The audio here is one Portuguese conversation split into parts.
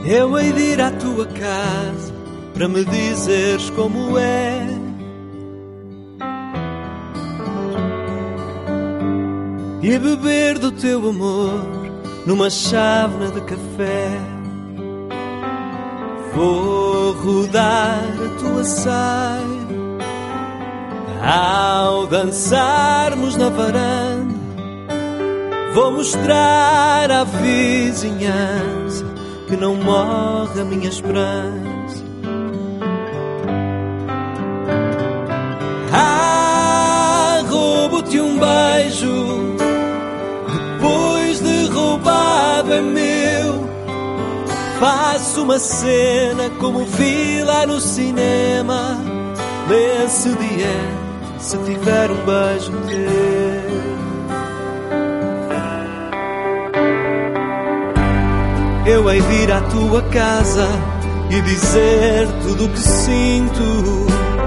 Eu hei de ir à tua casa para me dizeres como é. E beber do teu amor numa chávena de café. Vou rodar a tua saia ao dançarmos na varanda. Vou mostrar à vizinhança que não morre a minha esperança. Roubo-te um beijo, depois de roubado é meu. Faço uma cena como vi lá no cinema. Lê-se diante se tiver um beijo teu. Eu hei de ir à tua casa e dizer tudo o que sinto.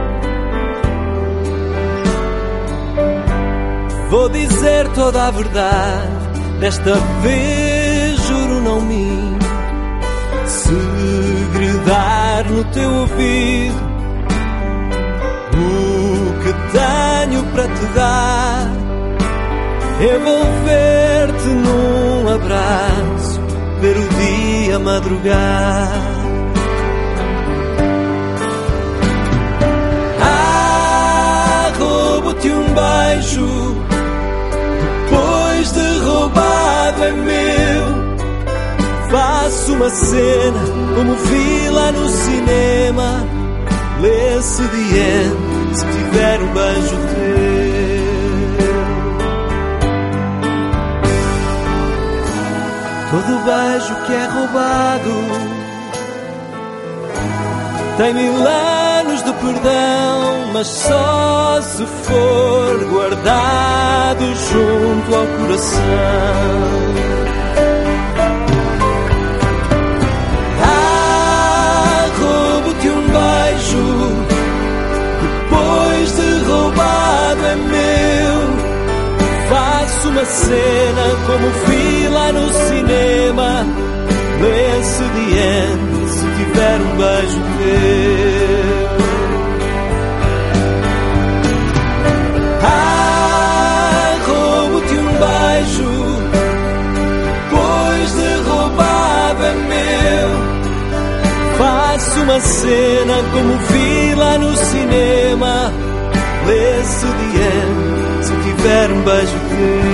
Vou dizer toda a verdade, desta vez juro não minto. Segredar no teu ouvido o que tenho para te dar. Envolver-te num abraço, ver o dia madrugar. Roubo-te um beijo, depois de roubado é meu. Faço uma cena como vi lá no cinema. Lê-se diante se tiver um beijo teu. Todo beijo que é roubado tem 1000 anos de perdão, mas só se for guardado junto ao coração. Roubo-te um beijo, depois de roubado é meu. Faço uma cena como vi lá no cinema. Lê-se diante se tiver um beijo teu. Roubo-te um beijo, depois de roubado é meu. Faço uma cena como vi lá no cinema. Lê-se diante se tiver um beijo teu.